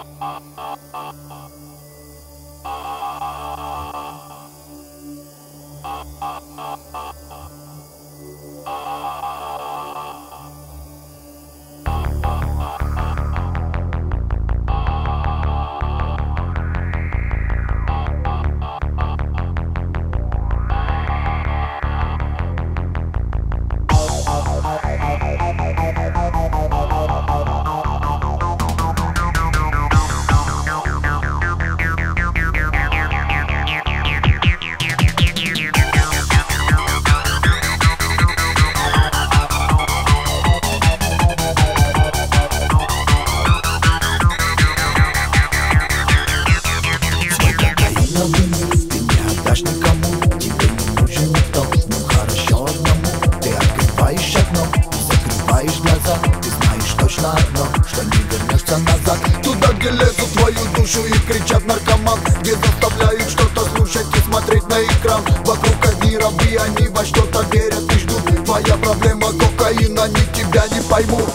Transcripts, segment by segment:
Что не вернешься назад туда, где лезут в твою душу и кричат наркоман, где заставляют что-то слушать и смотреть на экран. Вокруг одни рабы, они во что-то верят и ждут. Твоя проблема кокаин, они тебя не поймут.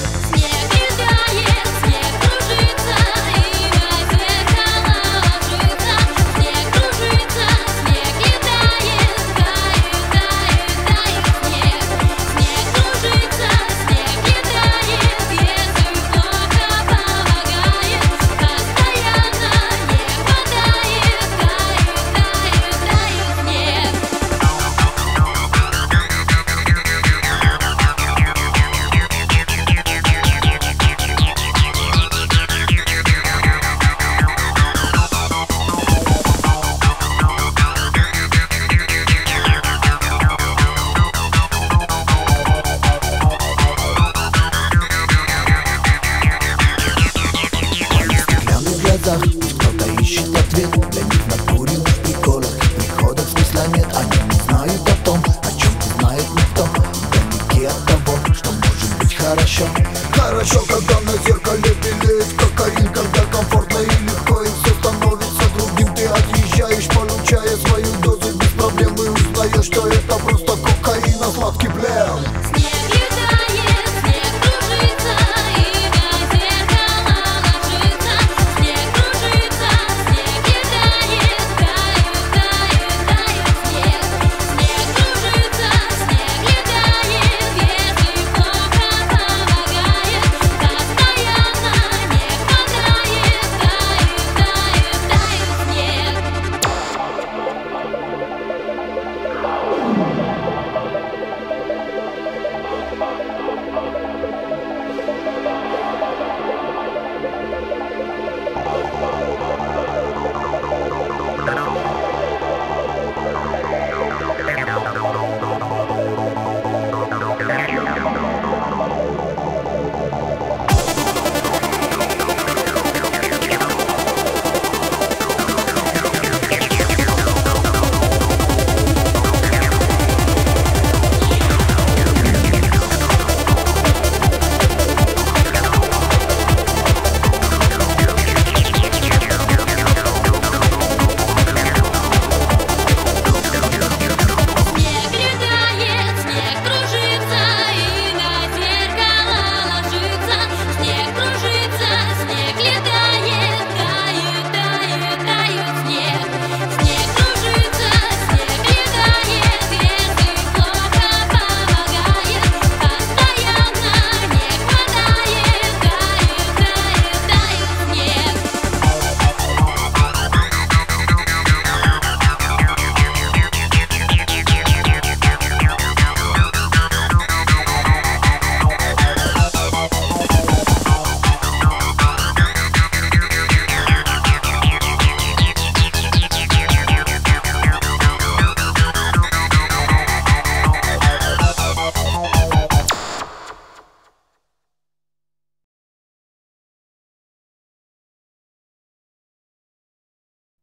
Кто-то ищет ответ, для них накуренных в приколах и приходах смысла нет. Они не знают о том, о чем не знает никто. Вдалеке от того, что может быть хорошо. Хорошо, когда